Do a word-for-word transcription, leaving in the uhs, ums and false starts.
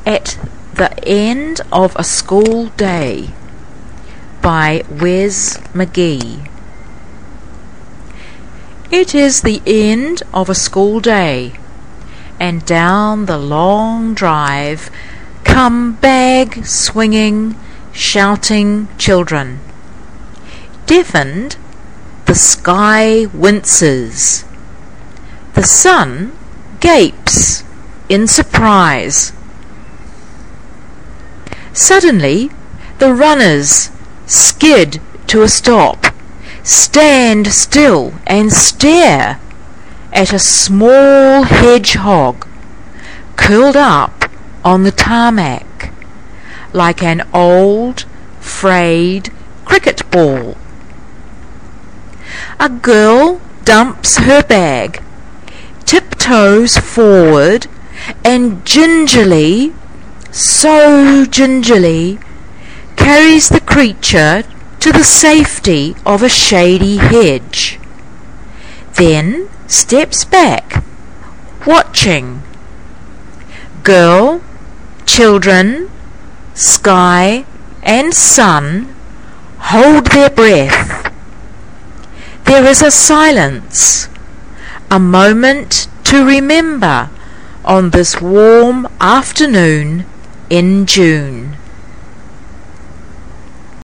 At the End of a School Day by Wes McGee. It is the end of a school day, and down the long drive come bag-swinging, shouting children. Deafened, the sky winces. The sun gapes in surprise. Suddenly, the runners skid to a stop, stand still and stare at a small hedgehog curled up on the tarmac like an old, frayed cricket ball. A girl dumps her bag, tiptoes forward, and gingerly, so gingerly, carries the creature to the safety of a shady hedge, then steps back, watching. Girl, children, sky, and sun hold their breath. There is a silence, a moment to remember on this warm afternoon in June.